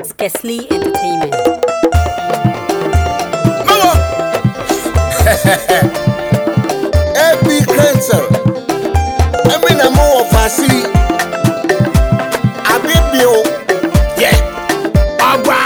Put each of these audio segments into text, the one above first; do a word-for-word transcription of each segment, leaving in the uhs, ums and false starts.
Skesley Entertainment. Epic cancer. I mean, I'm more of a see. I be you. Yeah. Agua.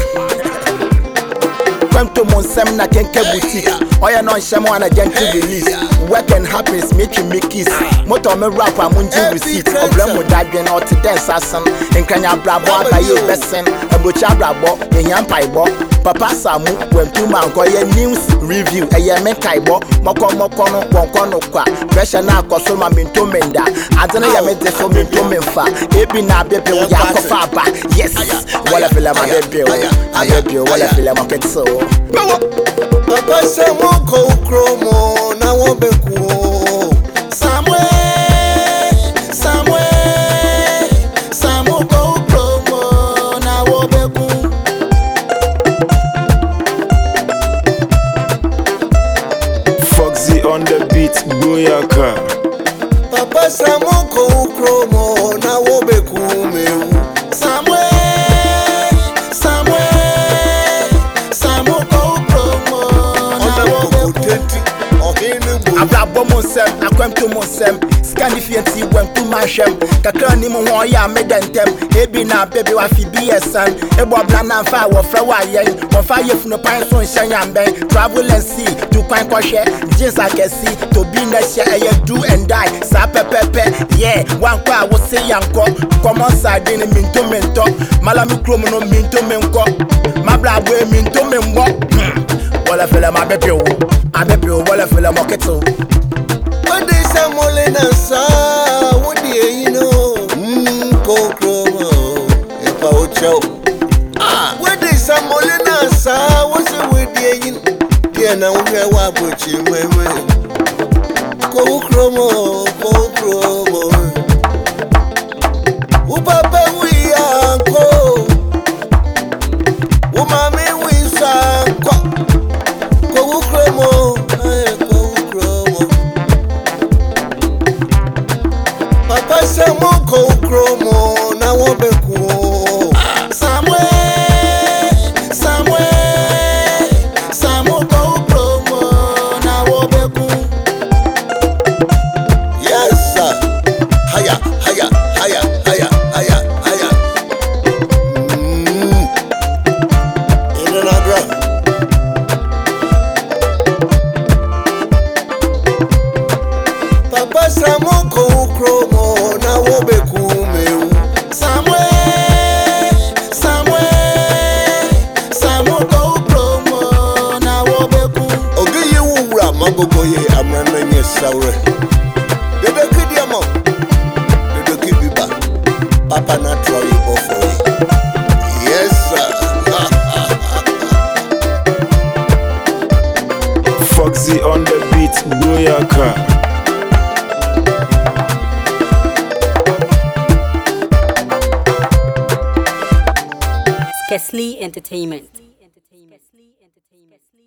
Come to Monsem na Kenke boutique. Oya non shamo na gentle release. Work and happiness make you make kiss. Moto me rapper munji receipt. Problem with that bien out to dance asan. Nkanya brabo abaye besen. Ebocha brabo ehyan paibo. Papa Samu went to man go news review. Eye me kaibo. Moko moko no konko no kwa. Pressure na koso ma minto menda. Adana ya me defo minto menfa. Ebi na bebe wo yakofa ba. Yes. Wala feel ma bebe wo. Abebe wala feel ma ketso. Papa Samu ko kromo na wo beku. Samu Samu Samu ko kromo na wo beku. Foxy on the beat, Boyaka. Papa Samu ko kromo na wo beku meu. Samu Samu Samu ko kromo na wo beku. Abrabo Monsem, akwemto Monsem. Scanifianti went to my shem. Kakani mo ya medentem. Ebi na baby wa fi be a son. Ebo blana fa wo flower yen. Mo fa ye funu pan so nshanya ben. Travel and see to kwan kwahwe. Jeans I can see to be na share e do and die. Sa pepepe. Yeah, one kwa wo say yanko. Common side in minto mento. Malami kromo no minto menko. Mabla boy minto menwo. Wala fela ma baby o. I baby o wala fela mo keto. What is a molena sa? What do you know? Mmm, Kokromo, if I would show. Ah, what is a molena sa? What's it with you? Yeah, now we're watching my way. Kokromo, Kokromo. Upapa, we are go. Umame, we sang. Kokromo. Papa Samu ko kromo na wo beku. Samu Samu Samu ko kromo na wo beku. Yes sir. Haya haya haya haya haya haya. Mm. Ina na bra. Papa Samu ko kromo na wo beku meu. Samu Samu Samu ko kromo na wo beku. Ogi ye wura magogo ye amrana nye sawre. Dede kidi amo. Dede kidi ba. Papa na try ofo ye. Yes sir. Foxy on the beat, Boyaka. Skesley Entertainment.